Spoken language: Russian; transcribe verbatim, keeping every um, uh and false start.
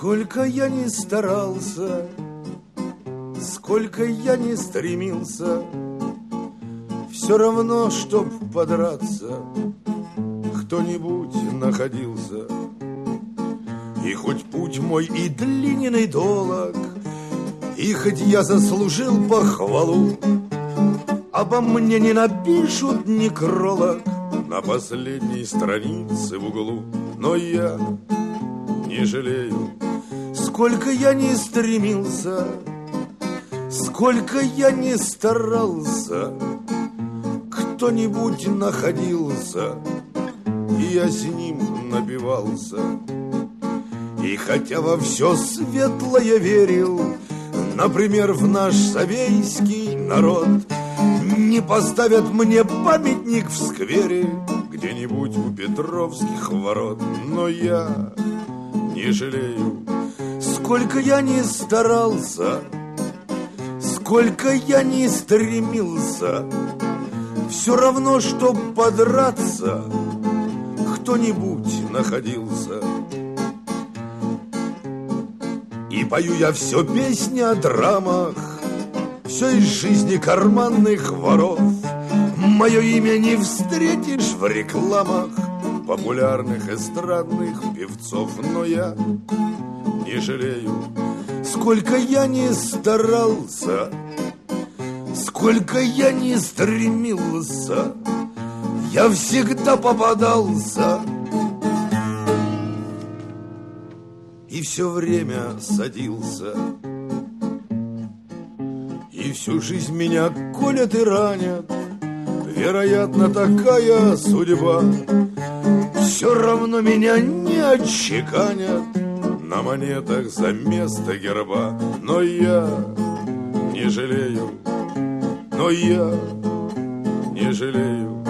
Сколько я ни старался, сколько я ни стремился, все равно, чтоб подраться, кто-нибудь находился. И хоть путь мой и длинен, и долог, и хоть я заслужил похвалу, обо мне не напишут некролог на последней странице в углу. Но я не жалею, сколько я ни стремился, сколько я ни старался, кто-нибудь находился, и я с ним напивался. И хотя во все светлое верил, например, в наш совейский народ, не поставят мне памятник в сквере где-нибудь у Петровских ворот. Но я не жалею, сколько я ни старался, сколько я ни стремился, все равно, чтоб подраться, кто-нибудь находился. И пою я все песни о драмах, все из жизни карманных воров. Мое имя не встретишь в рекламах популярных эстрадных певцов. Но я не жалею, сколько я ни старался, сколько я ни стремился, я всегда попадался и все время садился. И всю жизнь меня колят и ранят, вероятно, такая судьба. Все равно меня не отчеканят на монетах за место герба. Но я не жалею, но я не жалею.